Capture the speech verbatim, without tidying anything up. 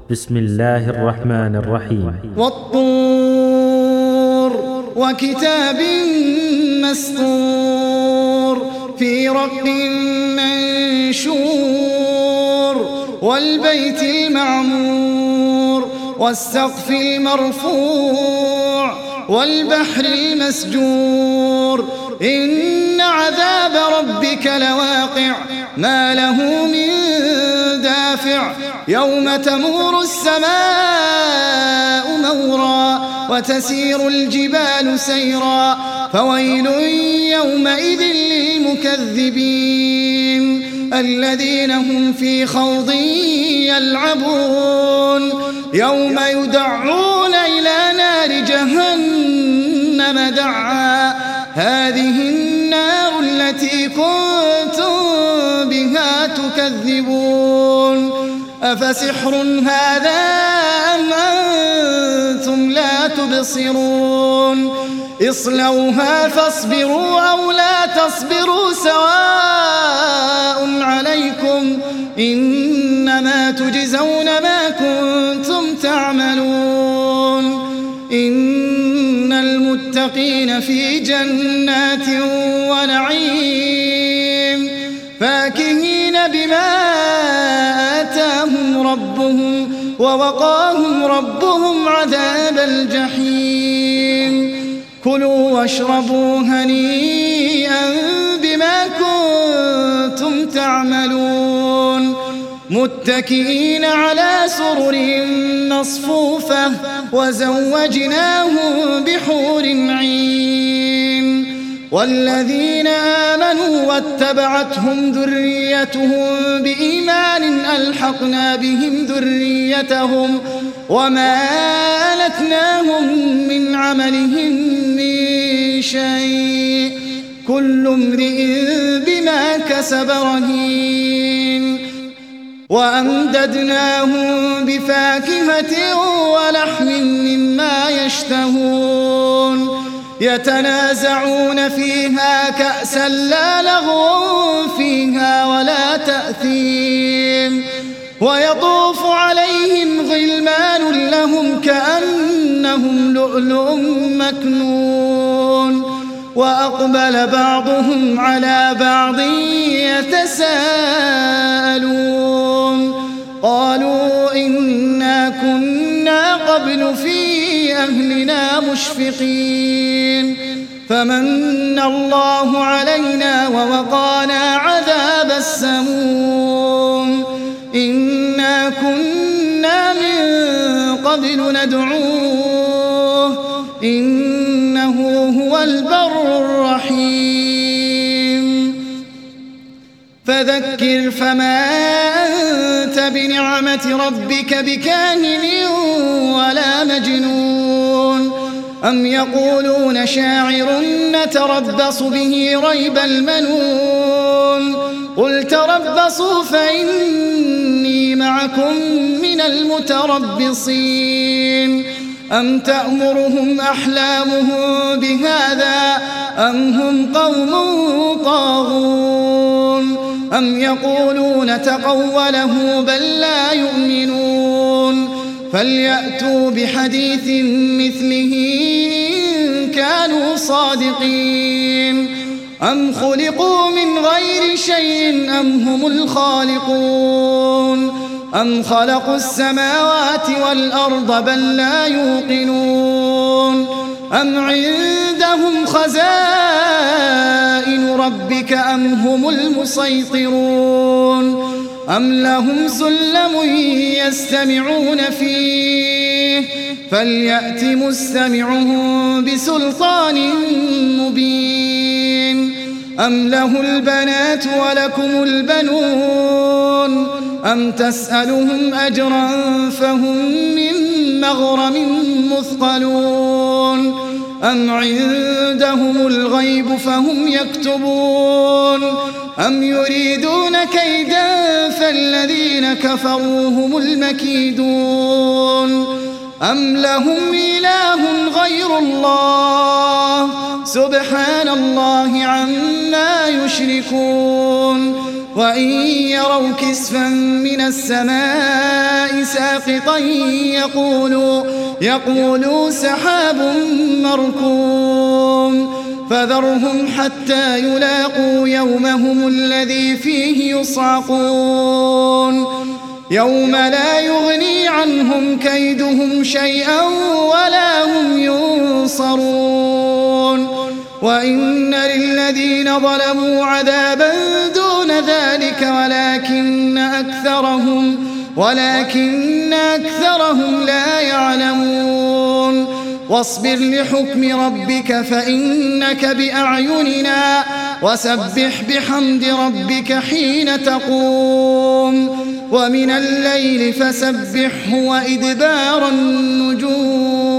بسم الله الرحمن الرحيم. والطور وكتاب مسطور في رق منشور والبيت المعمور والسقف المرفوع والبحر المسجور إن عذاب ربك لواقع ما له من دافع يوم تمور السماء مورا وتسير الجبال سيرا فويل يومئذ للمكذبين الذين هم في خوض يلعبون يوم يدعون إلى نار جهنم دعا هذه النار التي كنتم بها تكذبون أفسحر هذا أم أنتم لا تبصرون اصلوها فاصبروا أو لا تصبروا سواء عليكم إنما تجزون ما كنتم تعملون إن المتقين في جنات ونعيم فاكهين بما آتاهم ربهم ووقاهم ربهم عذاب الجحيم كلوا واشربوا هنيئا بما كنتم تعملون متكئين على سرر مصفوفة وزوجناهم بحور عين والذين آمنوا واتبعتهم ذريتهم بإيمان ألحقنا بهم ذريتهم وما ألتناهم من عملهم من شيء كل امرئ بما كسب رهين وأمددناهم بفاكهة ولحم مما يشتهون يتنازعون فيها كأسا لا لغو فيها ولا تأثيم ويطوف عليهم غلمان لهم كأنهم لؤلؤ مكنون وأقبل بعضهم على بعض يتساءلون قالوا إنا كنا قبل في أهلنا مشفقين فمن الله علينا ووقانا عذاب السموم إنا كنا من قبل ندعوه إنه هو البر الرحيم فذكر فما أنت بنعمة ربك بكاهن ولا مجنون أم يقولون شاعر نتربص به ريب المنون قل تربصوا فإني معكم من المتربصين أم تأمرهم أحلامهم بهذا أم هم قوم طاغون أم يقولون تقوله بل لا يؤمنون فليأتوا بحديث مثله إن كانوا صادقين أم خلقوا من غير شيء أم هم الخالقون أم خلقوا السماوات والأرض بل لا يوقنون أم عندهم خزائن ربك أم هم المسيطرون أم لهم سلم يستمعون فيه فليأت مستمعهم بسلطان مبين أم له البنات ولكم البنون أم تسألهم أجرا فهم من مغرم مثقلون أم عندهم الغيب فهم يكتبون أم يريدون كيدا فالذين كفروا هم المكيدون أم لهم إله غير الله سبحان الله عما يشركون وإن يروا كسفا من السماء ساقطا يقولوا, يقولوا سحاب مركوم فذرهم حتى يلاقوا يومهم الذي فيه يصعقون يوم لا يغني عنهم كيدهم شيئا ولا هم ينصرون وإن للذين ظلموا عذابا دون ذلك ولكن أكثرهم, ولكن أكثرهم لا يعلمون واصبر لحكم ربك فإنك بأعيننا وسبح بحمد ربك حين تقوم ومن الليل فسبحه وإدبار النجوم